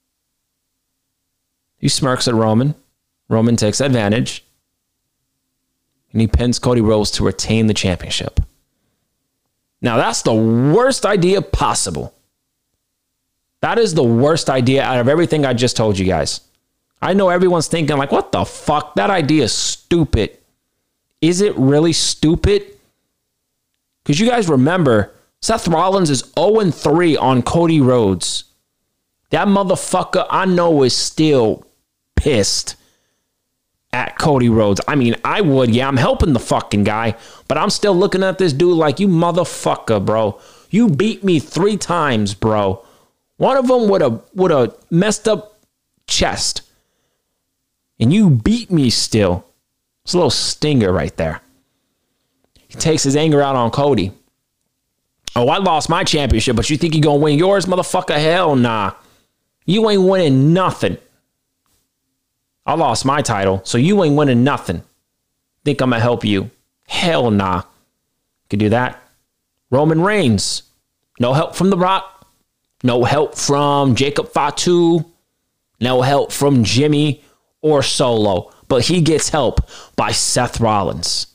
He smirks at Roman. Roman takes advantage. And he pins Cody Rhodes to retain the championship. Now, that's the worst idea possible. That is the worst idea out of everything I just told you guys. I know everyone's thinking like, what the fuck? That idea is stupid. Is it really stupid? Because you guys remember, Seth Rollins is 0-3 on Cody Rhodes. That motherfucker I know is still pissed at Cody Rhodes. I mean, I would. Yeah, I'm helping the fucking guy. But I'm still looking at this dude like, you motherfucker, bro. You beat me 3 times, bro. One of them would have messed up chest. And you beat me still. It's a little stinger right there. He takes his anger out on Cody. Oh, I lost my championship, but you think you're going to win yours, motherfucker? Hell nah. You ain't winning nothing. I lost my title, so you ain't winning nothing. Think I'm going to help you? Hell nah. Could do that. Roman Reigns. No help from The Rock. No help from Jacob Fatu. No help from Jimmy or Solo. But he gets help by Seth Rollins.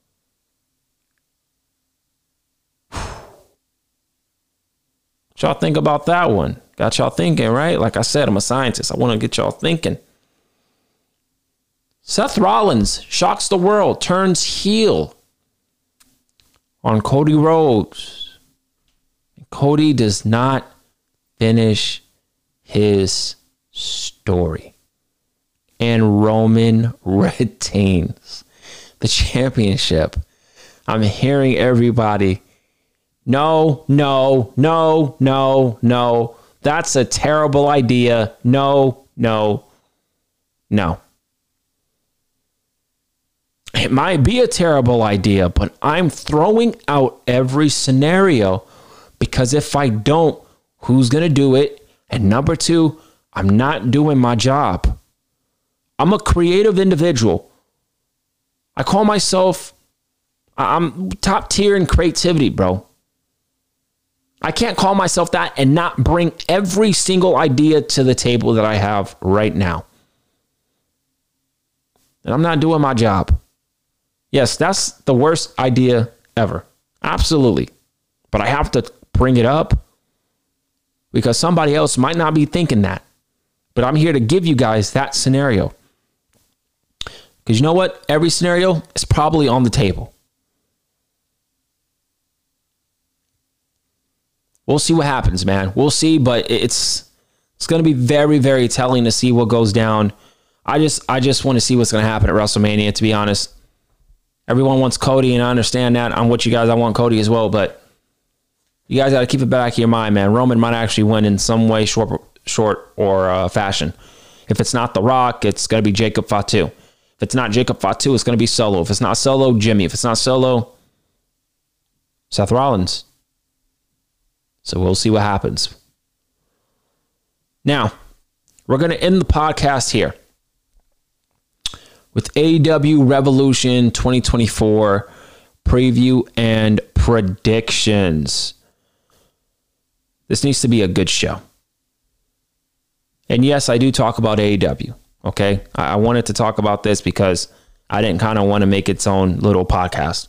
What y'all think about that one? Got y'all thinking, right? Like I said, I'm a scientist. I want to get y'all thinking. Seth Rollins shocks the world, turns heel on Cody Rhodes. Cody does not finish his story. And Roman retains the championship. I'm hearing everybody, no. That's a terrible idea. No. It might be a terrible idea, but I'm throwing out every scenario because if I don't, who's going to do it? And number two, I'm not doing my job. I'm a creative individual. I call myself, I'm top tier in creativity, bro. I can't call myself that and not bring every single idea to the table that I have right now. And I'm not doing my job. Yes, that's the worst idea ever. Absolutely. But I have to bring it up because somebody else might not be thinking that. But I'm here to give you guys that scenario. Because you know what? Every scenario is probably on the table. We'll see what happens, man. We'll see, but it's going to be very, very telling to see what goes down. I just want to see what's going to happen at WrestleMania, to be honest. Everyone wants Cody, and I understand that. I'm with you guys. I want Cody as well, but you guys got to keep it back of your mind, man. Roman might actually win in some way, short or fashion. If it's not The Rock, it's going to be Jacob Fatu. If it's not Jacob Fatu, it's going to be Solo. If it's not Solo, Jimmy. If it's not Solo, Seth Rollins. So we'll see what happens. Now, we're going to end the podcast here with AEW Revolution 2024 preview and predictions. This needs to be a good show. And yes, I do talk about AEW. Okay, I wanted to talk about this because I didn't kind of want to make its own little podcast.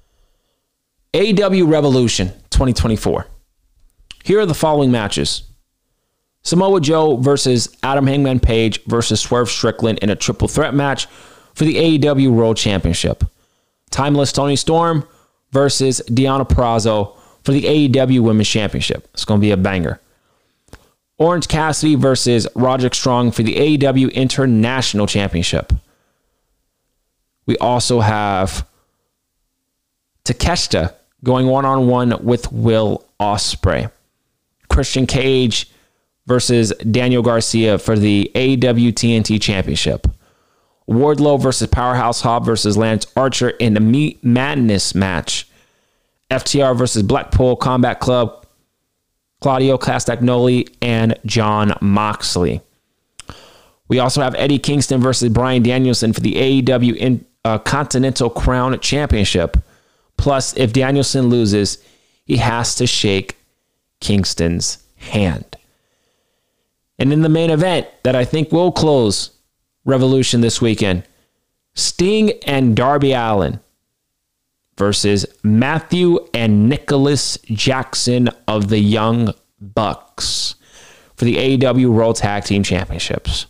AEW Revolution 2024. Here are the following matches. Samoa Joe versus Adam Hangman Page versus Swerve Strickland in a triple threat match for the AEW World Championship. Timeless Toni Storm versus Deonna Purrazzo for the AEW Women's Championship. It's going to be a banger. Orange Cassidy versus Roderick Strong for the AEW International Championship. We also have Takeshita going one-on-one with Will Ospreay. Christian Cage versus Daniel Garcia for the AEW TNT Championship. Wardlow versus Powerhouse Hobb versus Lance Archer in the Meat Madness match. FTR versus Blackpool Combat Club. Claudio Castagnoli and Jon Moxley. We also have Eddie Kingston versus Bryan Danielson for the AEW Continental Crown Championship. Plus, if Danielson loses, he has to shake Kingston's hand. And in the main event that I think will close Revolution this weekend, Sting and Darby Allin versus Matthew and Nicholas Jackson of the Young Bucks for the AEW World Tag Team Championships.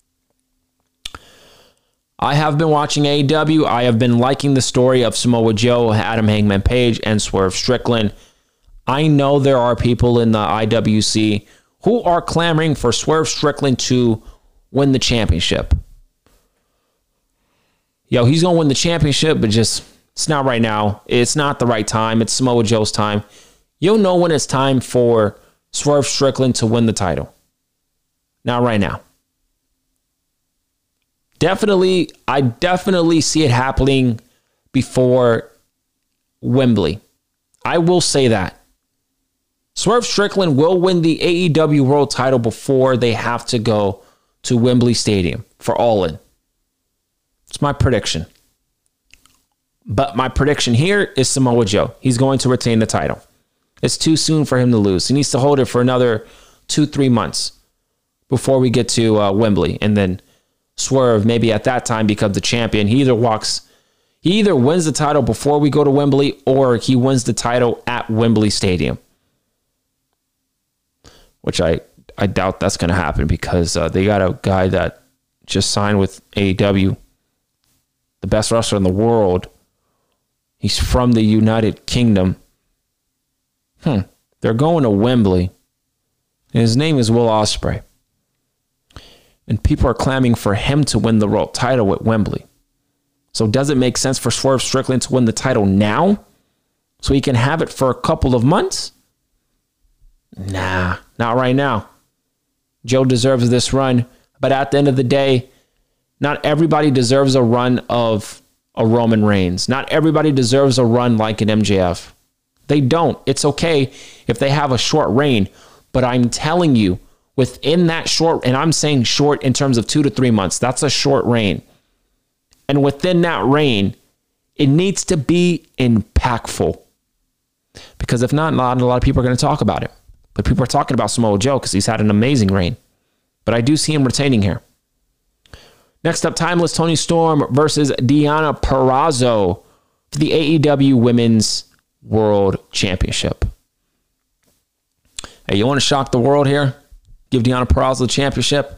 I have been watching AEW. I have been liking the story of Samoa Joe, Adam Hangman Page, and Swerve Strickland. I know there are people in the IWC who are clamoring for Swerve Strickland to win the championship. Yo, he's going to win the championship, but just, it's not right now. It's not the right time. It's Samoa Joe's time. You'll know when it's time for Swerve Strickland to win the title. Not right now. I definitely see it happening before Wembley. I will say that. Swerve Strickland will win the AEW World title before they have to go to Wembley Stadium for All In. It's my prediction. But my prediction here is Samoa Joe. He's going to retain the title. It's too soon for him to lose. He needs to hold it for another 2-3 months before we get to Wembley. And then Swerve, maybe at that time, becomes the champion. He either wins the title before we go to Wembley, or he wins the title at Wembley Stadium. Which I doubt that's going to happen because they got a guy that just signed with AEW, the best wrestler in the world. He's from the United Kingdom. They're going to Wembley. And his name is Will Ospreay. And people are clamoring for him to win the world title at Wembley. So does it make sense for Swerve Strickland to win the title now? So he can have it for a couple of months? Nah, not right now. Joe deserves this run. But at the end of the day, not everybody deserves a run of a Roman Reigns. Not everybody deserves a run like an MJF. They don't. It's okay if they have a short reign, but I'm telling you, within that short, and I'm saying short in terms of 2 to 3 months, that's a short reign. And within that reign, it needs to be impactful. Because if not a lot of people are going to talk about it. But people are talking about Samoa Joe because he's had an amazing reign. But I do see him retaining here. Next up, Timeless Toni Storm versus Deonna Purrazzo for the AEW Women's World Championship. Hey, you want to shock the world here? Give Deonna Purrazzo the championship?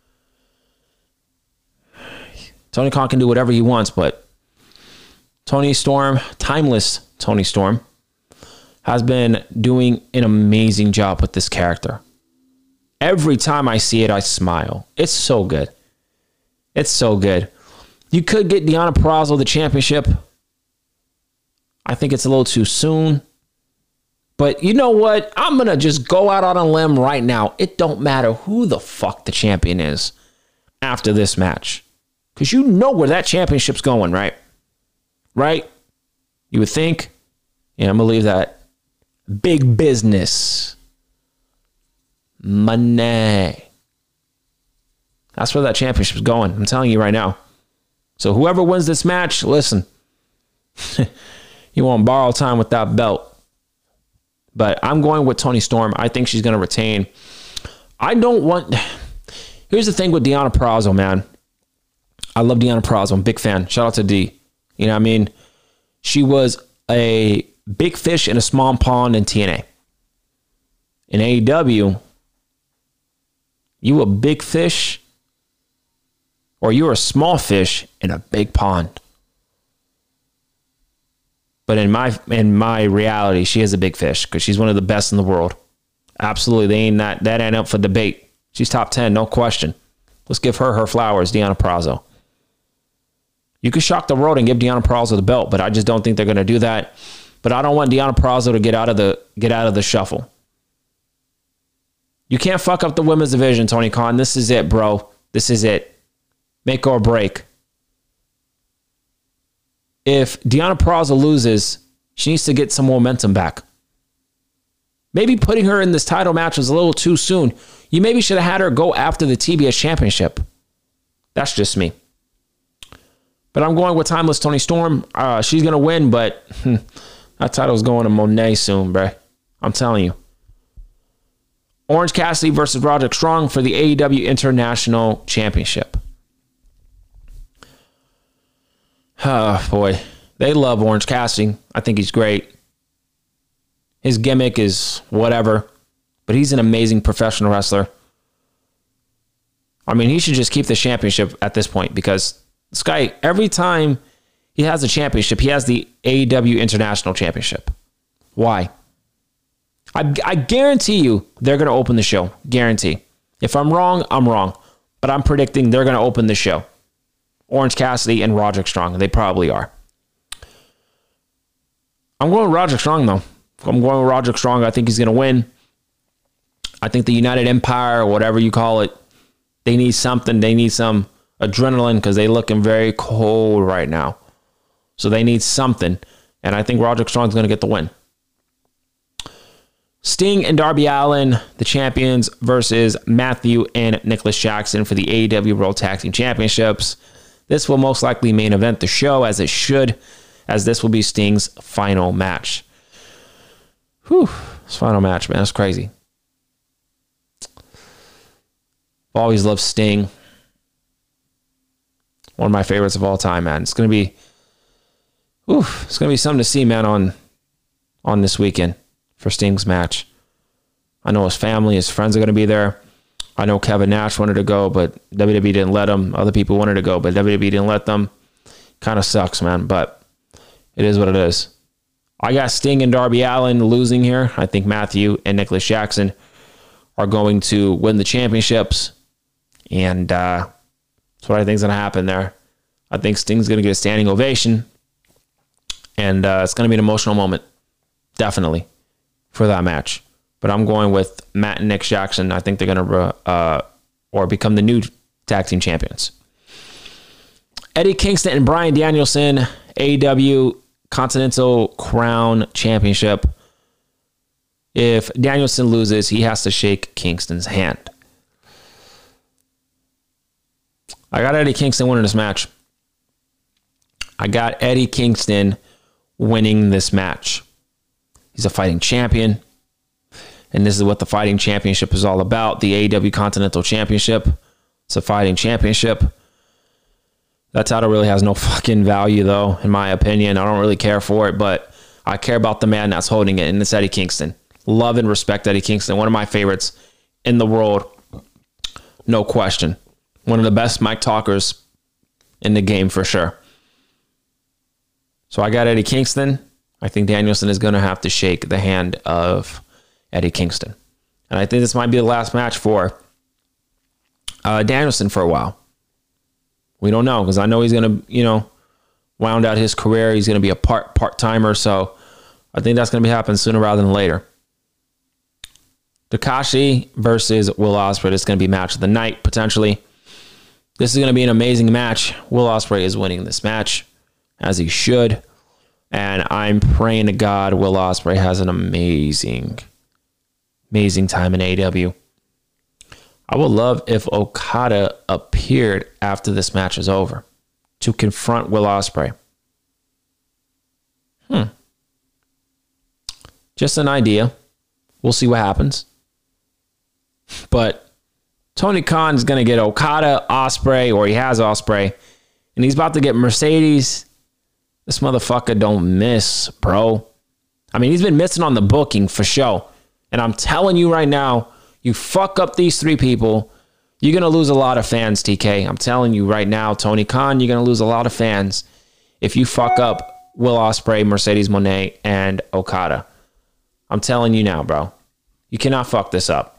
Tony Khan can do whatever he wants, but Toni Storm, Timeless Toni Storm, has been doing an amazing job with this character. Every time I see it, I smile. It's so good. It's so good. You could get Deonna Purrazzo the championship. I think it's a little too soon. But you know what? I'm going to just go out on a limb right now. It don't matter who the fuck the champion is after this match. Because you know where that championship's going, right? Right? You would think. Yeah, I'm going to leave that. Big business. Money. That's where that championship's going. I'm telling you right now. So whoever wins this match, listen. You won't borrow time with that belt. But I'm going with Toni Storm. I think she's going to retain. I don't want... Here's the thing with Deonna Purrazzo, man. I love Deonna Purrazzo. I'm a big fan. Shout out to D. You know what I mean? She was a big fish in a small pond in TNA. In AEW, you a big fish or you're a small fish in a big pond. But in my reality, she is a big fish because she's one of the best in the world. Absolutely. That ain't up for debate. She's top 10, no question. Let's give her flowers, Deonna Purrazzo. You could shock the world and give Deonna Purrazzo the belt, but I just don't think they're going to do that. But I don't want Deonna Purrazzo to get out of the shuffle. You can't fuck up the women's division, Tony Khan. This is it, bro. This is it. Make or break. If Deonna Purrazzo loses, she needs to get some momentum back. Maybe putting her in this title match was a little too soon. You maybe should have had her go after the TBS Championship. That's just me. But I'm going with Timeless Toni Storm. She's going to win, but that title's going to Monet soon, bruh. I'm telling you. Orange Cassidy versus Roderick Strong for the AEW International Championship. Oh, boy. They love Orange Cassidy. I think he's great. His gimmick is whatever, but he's an amazing professional wrestler. I mean, he should just keep the championship at this point because this guy, every time he has a championship, he has the AEW International Championship. Why? I guarantee you they're going to open the show. Guarantee. If I'm wrong, I'm wrong. But I'm predicting they're going to open the show. Orange Cassidy and Roderick Strong. They probably are. I'm going with Roderick Strong, though. I'm going with Roderick Strong. I think he's going to win. I think the United Empire, or whatever you call it, they need something. They need some adrenaline because they're looking very cold right now. So they need something. And I think Roderick Strong's going to get the win. Sting and Darby Allin, the champions, versus Matthew and Nicholas Jackson for the AEW World Tag Team Championships. This will most likely main event the show, as it should, as this will be Sting's final match. Whew, this final match, man, that's crazy. I've always loved Sting. One of my favorites of all time, man. It's gonna be something to see, man, on this weekend for Sting's match. I know his family, his friends are gonna be there. I know Kevin Nash wanted to go, but WWE didn't let him. Other people wanted to go, but WWE didn't let them. Kind of sucks, man, but it is what it is. I got Sting and Darby Allin losing here. I think Matthew and Nicholas Jackson are going to win the championships. And that's what I think is going to happen there. I think Sting's going to get a standing ovation. And it's going to be an emotional moment. Definitely. For that match. But I'm going with Matt and Nick Jackson. I think they're going to become the new tag team champions. Eddie Kingston and Bryan Danielson, AEW Continental Crown Championship. If Danielson loses, he has to shake Kingston's hand. I got Eddie Kingston winning this match. I got Eddie Kingston winning this match. He's a fighting champion. And this is what the fighting championship is all about. The AEW Continental Championship. It's a fighting championship. That title really has no fucking value, though, in my opinion. I don't really care for it, but I care about the man that's holding it, and it's Eddie Kingston. Love and respect Eddie Kingston. One of my favorites in the world. No question. One of the best mic talkers in the game for sure. So I got Eddie Kingston. I think Danielson is going to have to shake the hand of Eddie Kingston. And I think this might be the last match for Danielson for a while. We don't know, because I know he's going to, wound out his career. He's going to be a part-timer. So I think that's going to be happening sooner rather than later. Takashi versus Will Ospreay. This is going to be match of the night, potentially. This is going to be an amazing match. Will Ospreay is winning this match, as he should. And I'm praying to God Will Ospreay has an amazing time in AEW. I would love if Okada appeared after this match is over to confront Will Ospreay. Just an idea. We'll see what happens. But Tony Khan is going to get Okada, Ospreay, or he has Ospreay, and he's about to get Mercedes. This motherfucker don't miss, bro. I mean, he's been missing on the booking for sure. And I'm telling you right now, you fuck up these three people, you're going to lose a lot of fans, TK. I'm telling you right now, Tony Khan, you're going to lose a lot of fans if you fuck up Will Ospreay, Mercedes Moné, and Okada. I'm telling you now, bro. You cannot fuck this up.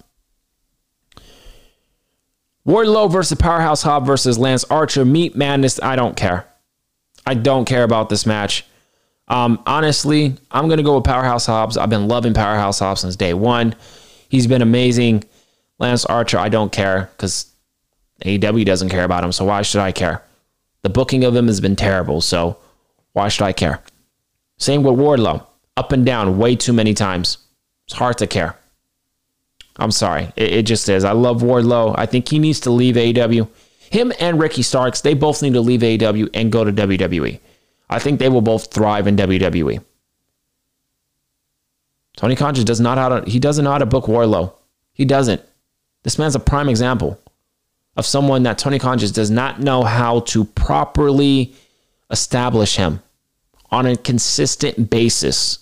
Wardlow versus Powerhouse Hobbs versus Lance Archer. Meat Madness. I don't care. I don't care about this match. Honestly, I'm going to go with Powerhouse Hobbs. I've been loving Powerhouse Hobbs since day one. He's been amazing. Lance Archer, I don't care because AEW doesn't care about him, so why should I care? The booking of him has been terrible, so why should I care? Same with Wardlow. Up and down way too many times. It's hard to care. I'm sorry. It just is. I love Wardlow. I think he needs to leave AEW. Him and Ricky Starks, they both need to leave AEW and go to WWE. I think they will both thrive in WWE. Tony Khan just doesn't know how to book Wardlow. He doesn't. This man's a prime example of someone that Tony Khan just does not know how to properly establish him on a consistent basis.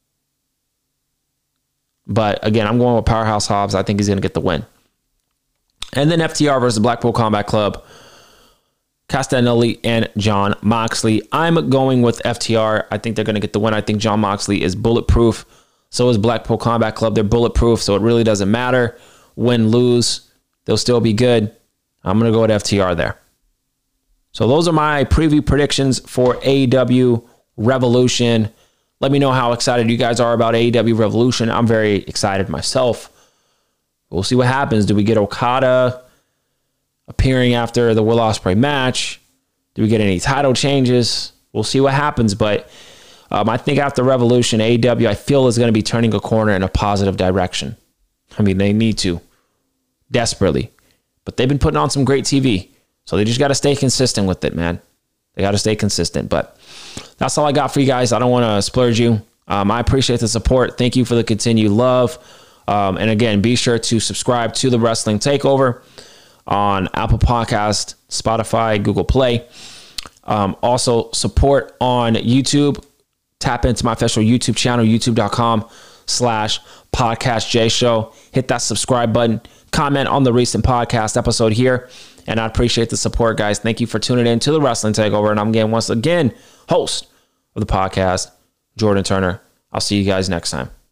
But again, I'm going with Powerhouse Hobbs. I think he's going to get the win. And then FTR versus Blackpool Combat Club. Castagnoli and Jon Moxley. I'm going with FTR. I think they're going to get the win. I think Jon Moxley is bulletproof. So is Blackpool Combat Club. They're bulletproof, so it really doesn't matter. Win, lose, they'll still be good. I'm going to go with FTR there. So those are my preview predictions for AEW Revolution. Let me know how excited you guys are about AEW Revolution. I'm very excited myself. We'll see what happens. Do we get Okada appearing after the Will Ospreay match? Do we get any title changes? We'll see what happens. But I think after Revolution, AEW, I feel is going to be turning a corner in a positive direction. I mean, they need to. Desperately. But they've been putting on some great TV. So they just got to stay consistent with it, man. They got to stay consistent. But that's all I got for you guys. I don't want to splurge you. I appreciate the support. Thank you for the continued love. And again, be sure to subscribe to The Wrestling Takeover on Apple Podcast, Spotify, Google Play. Also, support on YouTube. Tap into my official YouTube channel, youtube.com/podcastjshow. Hit that subscribe button. Comment on the recent podcast episode here. And I appreciate the support, guys. Thank you for tuning in to The Wrestling Takeover. And I'm again, once again, host of the podcast, Jordan Turner. I'll see you guys next time.